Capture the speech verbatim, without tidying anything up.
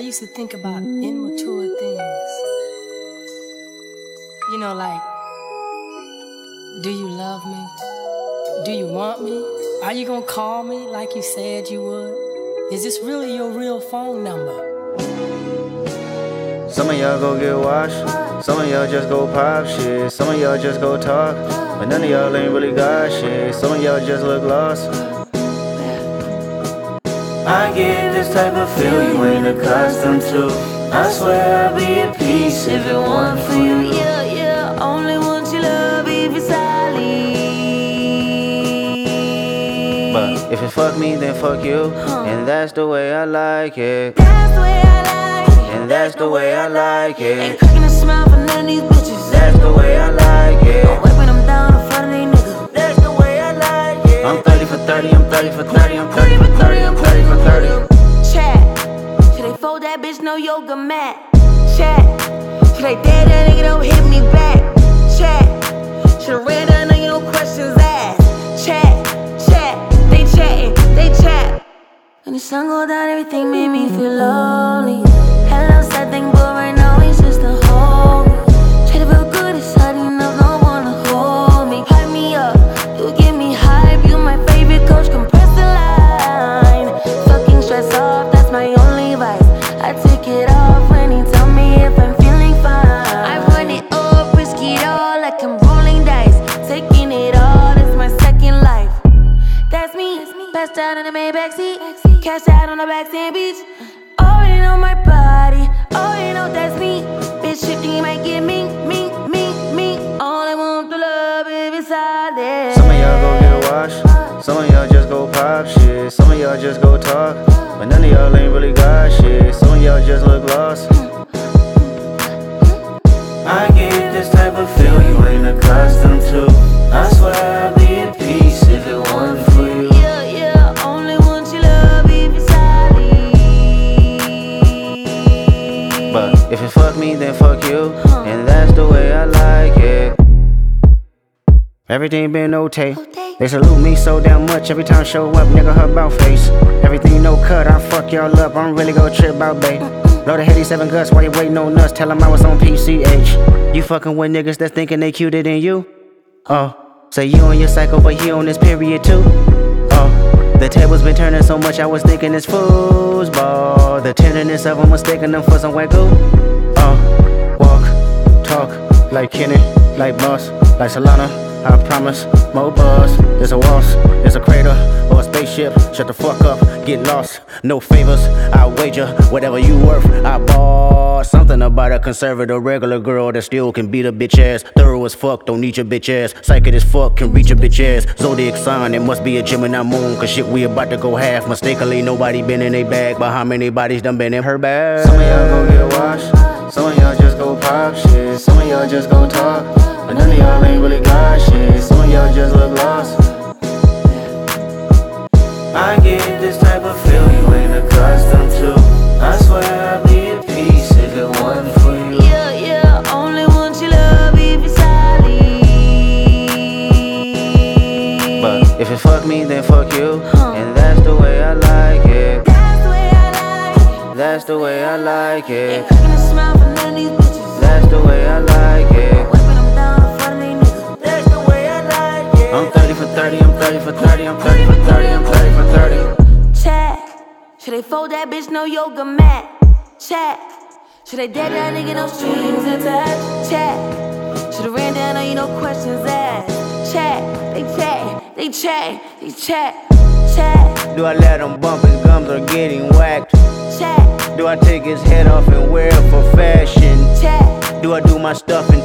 used to think about immature things. You know, like, do you love me? Do you want me? Are you gonna call me like you said you would? Is this really your real phone number? Some of y'all go get washed, some of y'all just go pop shit, some of y'all just go talk, but none of y'all ain't really got shit, some of y'all just look lost. I get this type of feel you ain't accustomed to. I swear I'll be at peace if it weren't for you. Yeah, yeah, only want your love if it's solid. But if it fuck me, then fuck you, huh. And that's the way I like it. That's the way I like it. And that's the way I like it. Ain't cracking a smile for none of these bitches. That's the way I like it. Don't wait when I'm down in front of these niggas. That's the way I like it. I'm thirty for thirty, I'm thirty for thirty, I'm thirty for thirty, I'm thirty for thirty. Chat, should they fold that bitch no yoga mat? Chat, should they dare that nigga don't hit me back? Chat, should've read that nigga no questions asked. Chat, chat, they chatting, they chat. When the sun go down, everything made me feel lonely. Hello, sad thing, but right now it's just a hold me. Try to feel good, it's hard enough, no one to hold me. Hype me up, you give me hype, you my favorite coach, compress the line. Fucking stress off, that's my only vice. I take it off when he tell me if I'm feeling fine. I run it up, risk it all like I'm rolling dice. Taking it all, it's my second life. That's me, passed out in the Maybach seat, cash out on the backstand beach. Already know my body, already know that's me. Bitch, shifting, you might get me, me, me, me. All I want to love if it's solid. Some of y'all go get washed, some of y'all just go pop shit, some of y'all just go talk, but none of y'all ain't really got shit, some of y'all just look lost. I get this type of feel you ain't accustomed to. I swear I'd be at peace if it weren't for you. Yeah, yeah, only want your love if it's solid. But if it fuck me, then fuck you, and that's the way I like it. Everything been okay. They salute me so damn much every time I show up, nigga, her bout face. Everything no cut, I fuck y'all up, I'm really gon' trip out, babe. Load a heady seven guts while you waiting on nuts, tell them I was on P C H. You fucking with niggas that's thinking they cuter than you? Oh, say you on your cycle, but he on this period too? Oh, the tables been turning so much, I was thinking it's foosball. The tenderness of them mistaking them for some white goo. Oh, walk, talk, like Kenny, like Boss, like Solana. I promise, more buzz, there's a waltz, there's a crater, or a spaceship. Shut the fuck up, get lost, no favors, I wager, whatever you worth, I bought. Something about a conservative regular girl that still can beat a bitch ass. Thorough as fuck, don't need your bitch ass. Psychic as fuck, can reach your bitch ass. Zodiac sign, it must be a Gemini moon, cause shit we about to go half. Mistakenly, nobody been in they bag, but how many bodies done been in her bag? Some of y'all go get washed, some of y'all just go pop shit, some of y'all just go talk, but none of y'all ain't really got shit, some of y'all just look lost. I get this type of feel you ain't accustomed to. I swear I'd be at peace if it wasn't for you. Yeah, yeah, only want your love if it's solid. But if it fuck me, then fuck you, huh. And that's the way I like it. That's the way I like it. That's the way I like it. Ain't cracking a smile for none of these bitches. That's the way I like it. Don't wait when I'm down in front of these niggas. That's the way I like it. I'm thirty for thirty, I'm thirty for thirty, I'm thirty for thirty, I'm thirty for thirty. Chat, should they fold that bitch no yoga mat? Chat, should they dead that nigga no strings attached? Chat, should've ran down on you no questions asked. Chat, they chat, they chat, they chat, chat. Do I let him bump his gums or getting whacked? Chat, do I take his head off and wear it for fashion? Chat, do I do my stuff and